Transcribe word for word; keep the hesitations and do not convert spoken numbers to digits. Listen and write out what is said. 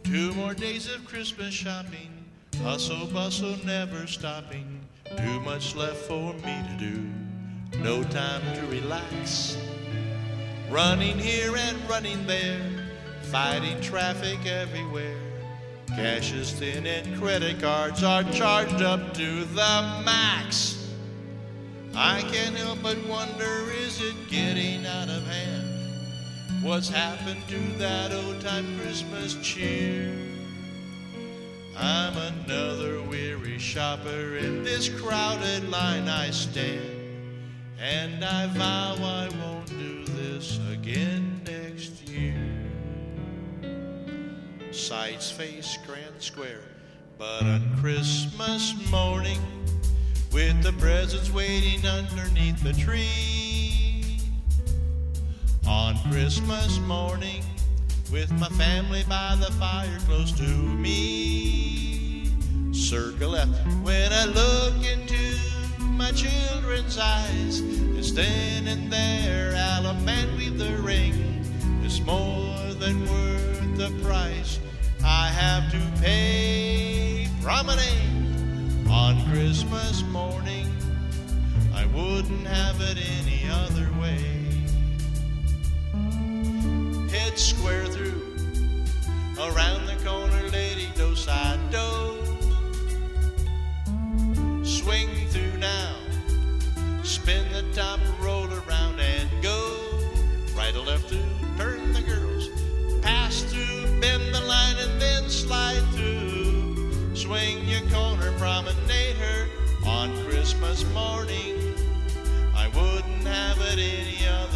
Two more days of Christmas shopping, hustle bustle never stopping. Too much left for me to do, no time to relax. Running here and running there, fighting traffic everywhere. Cash is thin and credit cards are charged up to the max. I can't help but wonder, is it getting out of hand? What's happened to that old-time Christmas cheer? I'm another weary shopper, in this crowded line I stand, and I vow I won't do this again next year. Sights face grand square, but on Christmas morning, with the presents waiting underneath the tree. On Christmas morning, with my family by the fire close to me. Circle left, when I look into my children's eyes, it's then and there, I'll man weave the ring. It's more than worth the price I have to pay. Promenade on Christmas morning, I wouldn't have it any other way. Head square through, around the corner, lady, do side do. Swing through now, spin the top, roll around and go. Right or left to turn the girls, pass through, bend the line and then slide through. Swing your corner, promenade her on Christmas morning. I wouldn't have it any other